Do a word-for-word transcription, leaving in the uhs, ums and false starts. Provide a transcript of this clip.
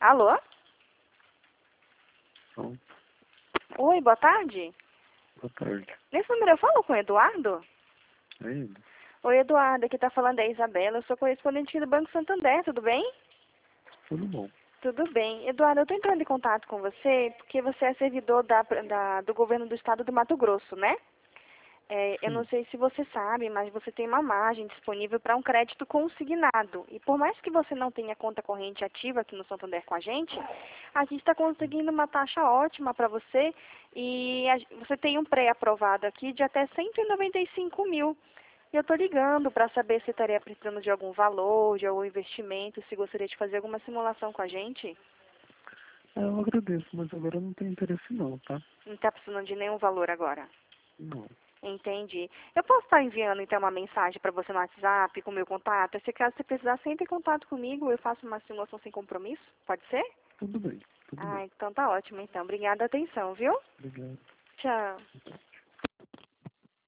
Alô? Bom, Oi, boa tarde. boa tarde. Nesse número eu falo com o Eduardo? É ele? Oi, Eduardo, aqui tá falando é a Isabela. Eu sou correspondente do Banco Santander, tudo bem? Tudo bom. Tudo bem. Eduardo, eu tô entrando em contato com você porque você é servidor da, da- do governo do estado do Mato Grosso, né? É, eu não Sim. sei se você sabe, mas você tem uma margem disponível para um crédito consignado. E por mais que você não tenha conta corrente ativa aqui no Santander com a gente, a gente está conseguindo uma taxa ótima para você e a- você tem um pré-aprovado aqui de até cento e noventa e cinco mil. E eu estou ligando para saber se estaria precisando de algum valor, de algum investimento, se gostaria de fazer alguma simulação com a gente. É, eu agradeço, mas agora eu não tenho interesse não, tá? Não está precisando de nenhum valor agora. Não. Entendi. Eu posso estar enviando, então, uma mensagem para você no WhatsApp com o meu contato? Se caso você precisar, você entre em contato comigo. Eu faço uma simulação sem compromisso. Pode ser? Tudo bem, tudo bem. Ah, então tá ótimo, então. Obrigada a atenção, viu? Obrigado. Tchau.